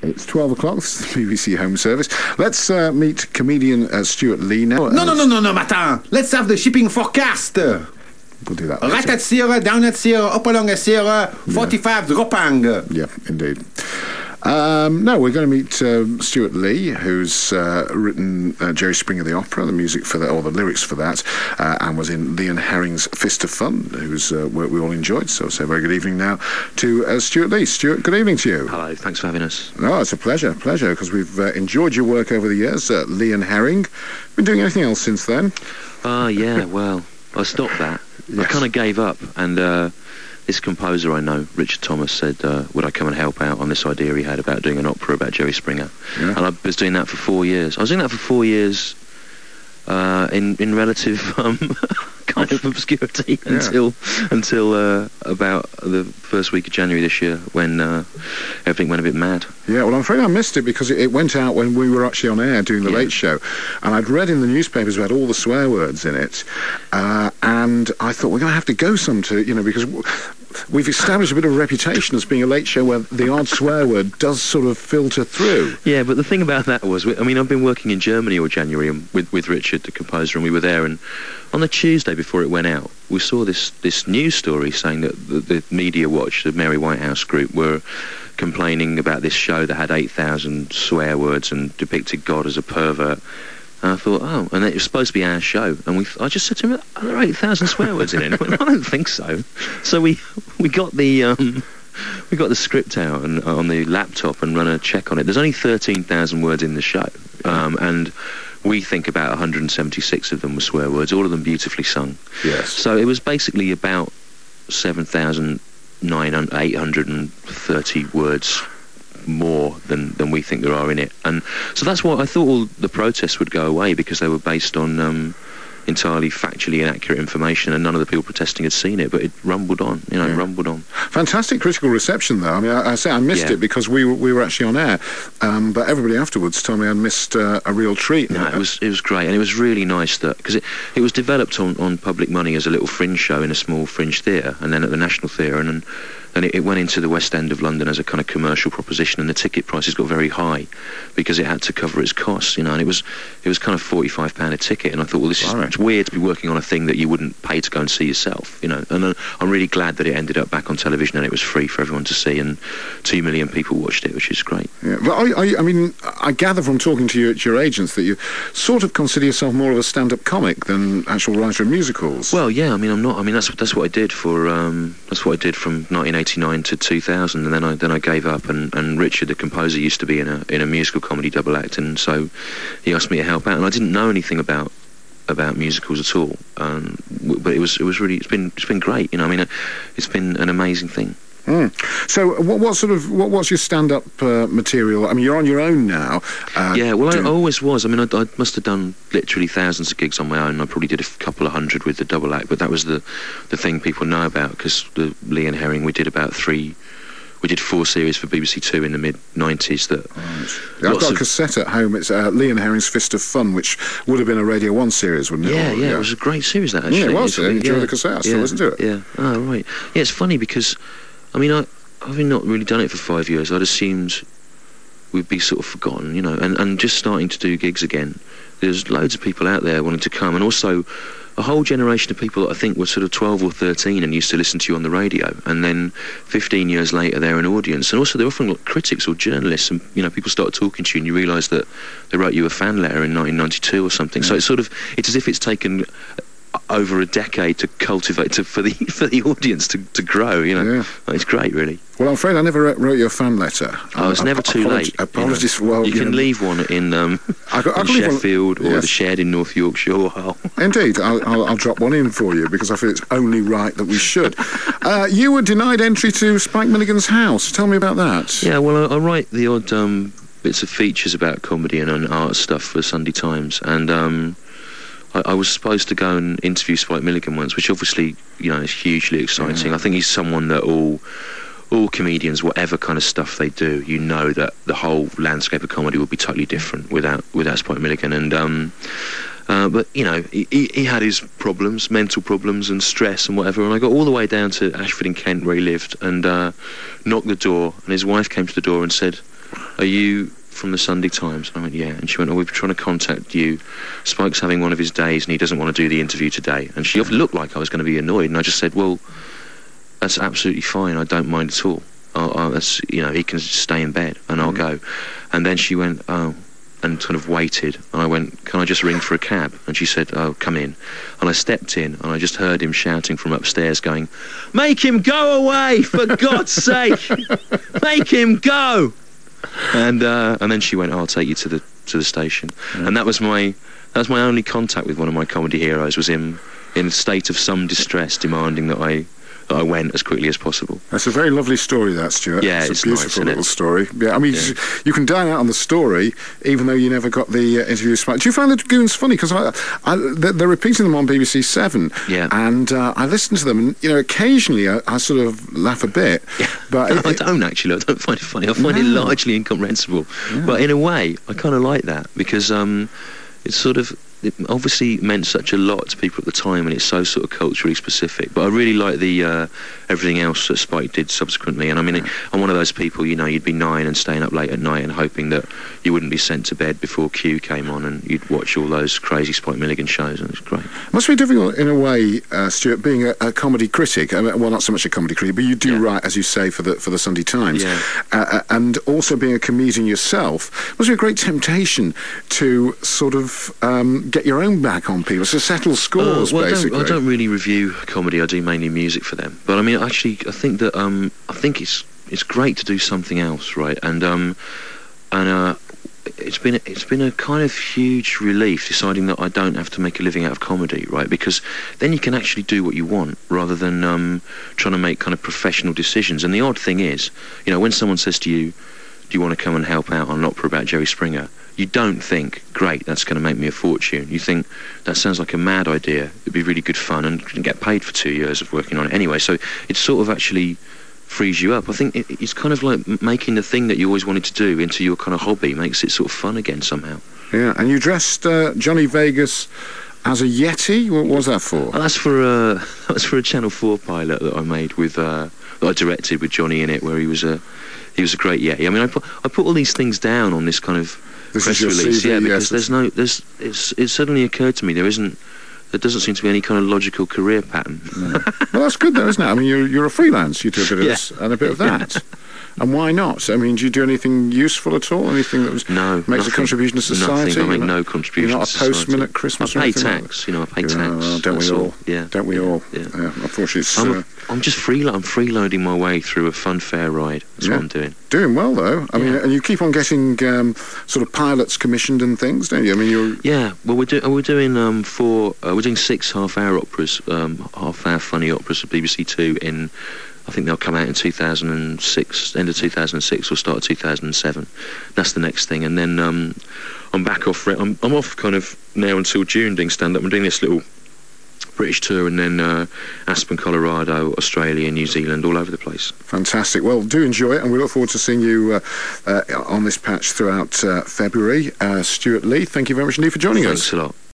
It's 12 o'clock. This is the BBC Home Service. Let's meet comedian Stuart Lee now. No, Martin. Let's have the shipping forecast. We'll do that later. Right at Sierra, down at Sierra, up along at Sierra, 45 Dropang. Yeah, indeed. No, we're going to meet Stuart Lee, who's written Jerry Springer the Opera, the music for that, or the lyrics for that, and was in Lee and Herring's Fist of Fun, whose work we all enjoyed. So say very good evening now to Stuart Lee. Stuart, good evening to you. Hello, thanks for having us. No, it's a pleasure, because we've enjoyed your work over the years, Lee and Herring. Been doing anything else since then? Yeah, well, I stopped that. Yes. I kind of gave up, and this composer I know, Richard Thomas, said, would I come and help out on this idea he had about doing an opera about Jerry Springer? Yeah. And I was doing that for 4 years. I was doing that for 4 years in relative kind of obscurity until about the first week of January this year, when everything went a bit mad. Yeah, well, I'm afraid I missed it because it went out when we were actually on air doing the Late Show, and I'd read in the newspapers about all the swear words in it, and I thought we're going to have to go some to, because we've established a bit of a reputation as being a late show where the odd swear word does sort of filter through. Yeah, but the thing about that was, I've been working in Germany all January with Richard, the composer, and we were there, and on the Tuesday before it went out, we saw this news story saying that the Media Watch, the Mary Whitehouse group, were complaining about this show that had 8,000 swear words and depicted God as a pervert. And I thought, and it was supposed to be our show, and I just said to him, are there 8,000 swear words in it? And I went, I don't think so. So we got the script out and on the laptop and run a check on it. There's only 13,000 words in the show, and we think about 176 of them were swear words, all of them beautifully sung. Yes. So it was basically about 7,830 words more than we think there are in it, and so that's why I thought all the protests would go away, because they were based on entirely factually inaccurate information, and none of the people protesting had seen it, but it rumbled on, it rumbled on. Fantastic critical reception, though. I mean, I say I missed it because we were actually on air, but everybody afterwards told me I'd missed a real treat. No, it was great, and it was really nice that, because it was developed on public money as a little fringe show in a small fringe theatre, and then at the National Theatre, and it went into the West End of London as a kind of commercial proposition, and the ticket prices got very high because it had to cover its costs, and it was kind of £45 a ticket, and I thought, well, it's weird to be working on a thing that you wouldn't pay to go and see yourself, and I'm really glad that it ended up back on television and it was free for everyone to see, and 2 million people watched it, which is great. Yeah, but I gather from talking to your agents that you sort of consider yourself more of a stand-up comic than actual writer of musicals. Well, yeah, I'm not. That's what I did for that's what I did from 1989 to 2000, and then I gave up. And Richard, the composer, used to be in a musical comedy double act, and so he asked me to help out. And I didn't know anything about musicals at all, but it was really it's been great. It's been an amazing thing. So, what's your stand-up material? I mean, you're on your own now. Yeah, well, I always was. I must have done literally thousands of gigs on my own. I probably did a couple of hundred with the double act, but that was the thing people know about, because the Lee and Herring, we did 4 series for BBC Two in the mid-90s. I've got a cassette at home. It's Lee and Herring's Fist of Fun, which would have been a Radio 1 series, wouldn't it? Yeah, it was a great series, that, actually. Yeah, it was. I enjoyed the cassette. I still listen to it. Yeah, oh, right. Yeah, it's funny because, I've not really done it for 5 years. I'd assumed we'd be sort of forgotten, and just starting to do gigs again. There's loads of people out there wanting to come, and also a whole generation of people that I think were sort of 12 or 13 and used to listen to you on the radio, and then 15 years later they're an audience, and also they're often like critics or journalists, and people start talking to you and you realise that they wrote you a fan letter in 1992 or something. So it's as if it's taken over a decade to cultivate for the audience to grow. Yeah. It's great, really. Well, I'm afraid I never wrote you a fan letter. Oh, it's never too late. Apologies for... Well, you can leave one in Sheffield or the Shed in North Yorkshire or Hull. Indeed, I'll drop one in for you, because I feel it's only right that we should. You were denied entry to Spike Milligan's house. Tell me about that. Yeah, well, I write the odd bits of features about comedy and art stuff for Sunday Times, and I was supposed to go and interview Spike Milligan once, which obviously, is hugely exciting. I think he's someone that all comedians, whatever kind of stuff they do, that the whole landscape of comedy would be totally different without Spike Milligan. And but he had his problems, mental problems and stress and whatever. And I got all the way down to Ashford in Kent, where he lived, and knocked the door. And his wife came to the door and said, are you from the Sunday Times? I went, yeah. And she went, oh, we've been trying to contact you. Spike's having one of his days and he doesn't want to do the interview today. And she looked like I was going to be annoyed, and I just said, well, that's absolutely fine. I don't mind at all. That's, you know, he can stay in bed and I'll go. And then she went, oh, and sort of waited. And I went, can I just ring for a cab? And she said, oh, come in. And I stepped in and I just heard him shouting from upstairs going, make him go away, for God's sake! Make him go! And then she went, oh, I'll take you to the station. Yeah. And that was my only contact with one of my comedy heroes, was him in a state of some distress demanding that I went as quickly as possible. That's a very lovely story, that, Stuart. Yeah, it's a beautiful nice, little story. Yeah, I mean, you can dine out on the story, even though you never got the interview. Do you find the Goons funny? Because they're repeating them on BBC 7, and I listen to them, and you know, occasionally I sort of laugh a bit. Yeah. But no, I don't actually. I don't find it funny. I find it largely incomprehensible. Yeah. But in a way, I kind of like that, because it's sort of. It obviously meant such a lot to people at the time, and it's so sort of culturally specific. But I really like the everything else that Spike did subsequently. And I mean, I'm one of those people, you know, you'd be 9 and staying up late at night and hoping that you wouldn't be sent to bed before Q came on, and you'd watch all those crazy Spike Milligan shows, and it's great. Must be difficult in a way, Stuart, being a comedy critic. I mean, well, not so much a comedy critic, but you do write, as you say, for the Sunday Times, and also being a comedian yourself. Must be a great temptation to sort of get your own back on people, to settle scores, basically. I don't really review comedy. I do mainly music for them. But I mean, actually, I think that I think it's great to do something else, right? And it's been a kind of huge relief deciding that I don't have to make a living out of comedy, right? Because then you can actually do what you want rather than trying to make kind of professional decisions. And the odd thing is, you know, when someone says to you, do you want to come and help out on an opera about Jerry Springer? You don't think, great, that's going to make me a fortune. You think, that sounds like a mad idea. It'd be really good fun and get paid for 2 years of working on it anyway. So it sort of actually frees you up. I think it's kind of like making the thing that you always wanted to do into your kind of hobby, makes it sort of fun again somehow. Yeah, and you dressed Johnny Vegas as a Yeti? What was that for? Well, that was for a Channel 4 pilot that I made with that I directed with Johnny in it, where he was a great Yeti. I mean, I put all these things down on this kind of press release, CV, because it suddenly occurred to me there doesn't seem to be any kind of logical career pattern. No. Well, that's good though, isn't it? I mean, you're a freelance. You do a bit of this and a bit of that. And why not? I mean, do you do anything useful at all? Anything that makes a contribution to society? Nothing. I make no contribution. You're not a postman at Christmas. I pay tax. You know, I pay tax. Well, don't we all? Yeah. Don't we all? Yeah. Unfortunately, I'm just I'm freeloading my way through a fun fair ride. That's what I'm doing. Doing well though. I mean, and you keep on getting sort of pilots commissioned and things, don't you? I mean, you're. Yeah. Well, we're doing 6 half-hour operas, half-hour funny operas at BBC 2 in. I think they'll come out in 2006, end of 2006 or start of 2007. That's the next thing. And then I'm back off. I'm off kind of now until June doing stand-up. I'm doing this little British tour, and then Aspen, Colorado, Australia, New Zealand, all over the place. Fantastic. Well, do enjoy it, and we look forward to seeing you on this patch throughout February. Stuart Lee, thank you very much indeed for joining us. Thanks a lot.